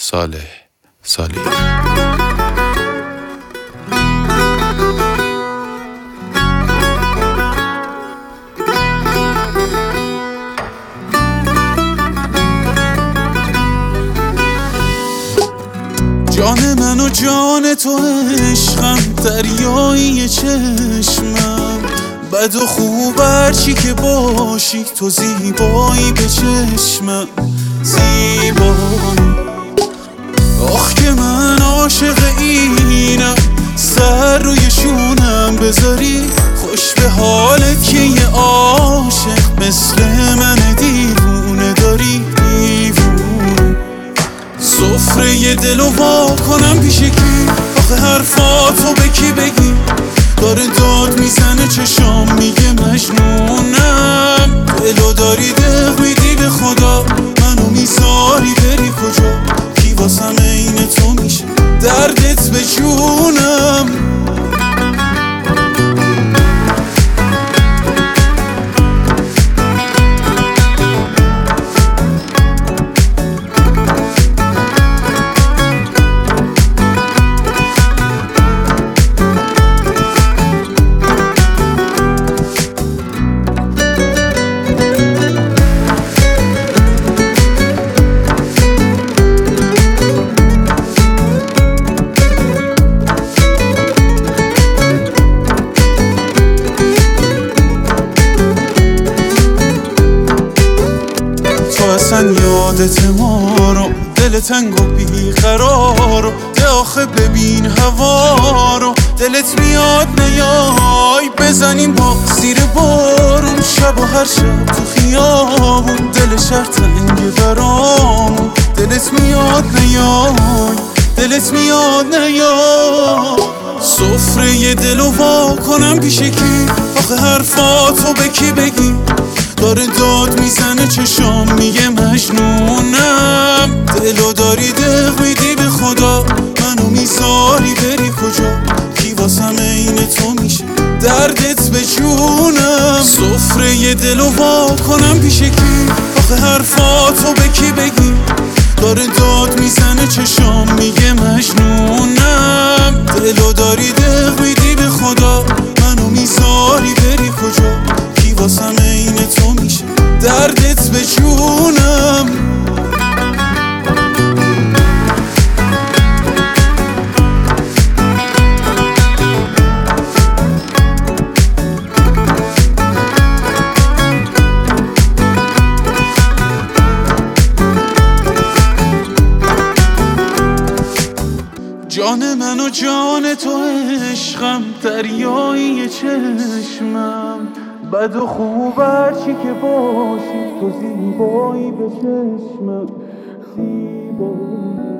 صالحی. جان من و جان تو عشقم، دریایی چشمم، بد و خوب هرچی که باشی تو زیبایی به چشمم، زیبایی. آخ که من عاشق اینم، سر روی شونم بذاری، خوش به حالت که یه عاشق مثل من دیوونه داری، دیوونه. سفره یه دلو وا کنم پیش کی؟ آخه حرفاتو به کی بگی؟ داره داد میزنه چشام میگه مجنونم، دلو داری دق میدی به خدا، منو میذاری بری کجا؟ کی واسم عین تو میشه دردت به جونم؟ اصلا یادت ما رو، دل تنگ و بیقرار، ده آخه ببین هوا رو، دلت میاد نیای بزنیم با زیر بارون، شب و هر شب تو خیابون، دل شهر تنگ برامون، دلت میاد نیای، دلت میاد نیای. سفره یه دلو وا کنم پیش کی؟ آخه حرفاتو به کی بگی؟ داره داد میزنه چشام میگه مجنونم، دلو داری دق میدی به خدا، منو میذاری بری کجا؟ کی واسم عین تو میشه دردت به جونم؟ سفره یه دلو وا کنم پیش کی؟ آخه حرفاتو به کی بگی؟ داره داد میزنه چشام میگه مجنونم، دلو داری دق میدی به خدا، منو میذاری بری کجا؟ کی واسم عین تو میشه دردت به جونم؟ جان من و جان تو عشقم، دریایی چشمم، بد و خوب هرچی که باشی تو زیبایی به چشمم، زیبایی.